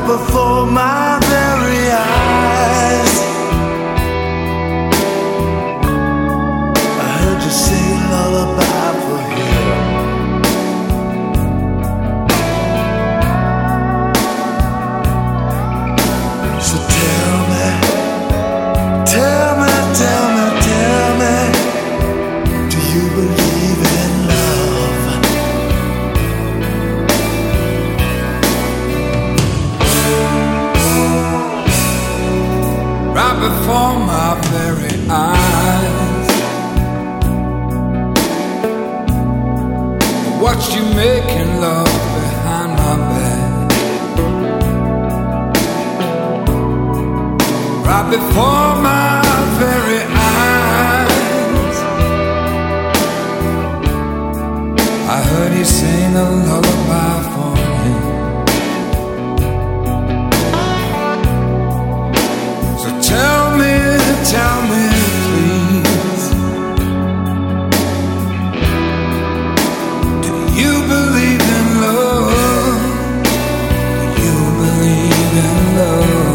before my very eyes. I heard you sing a lullaby for him. So tell me, tell me, tell me, tell me, do you believe in love? Right before my very eyes, I watched you making love behind my back. Right before my very eyes, I heard you sing a lullaby for me. So tell me, please, do you believe in love? Do you believe in love?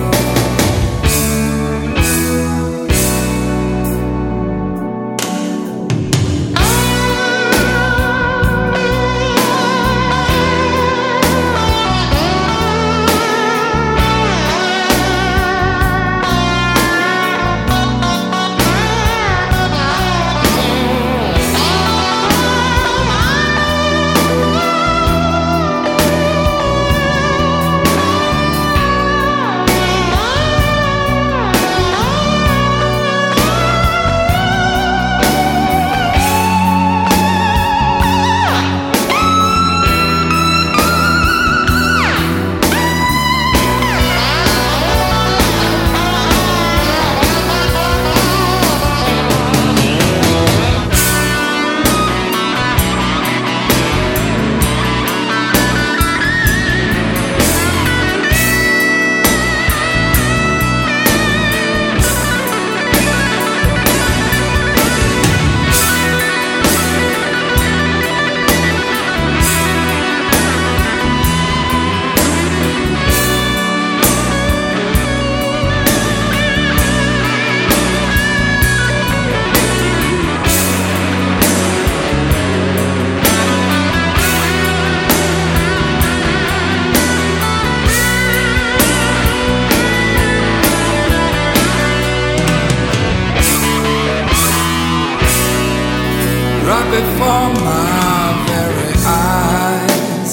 Right before my very eyes,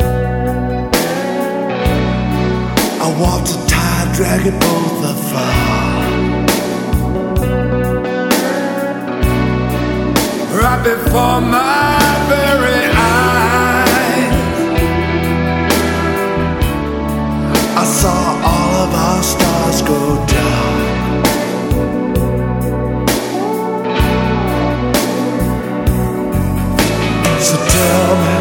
I walked a tide, dragging both afar. right before my very eyes, I saw all of our stars go down. So tell me,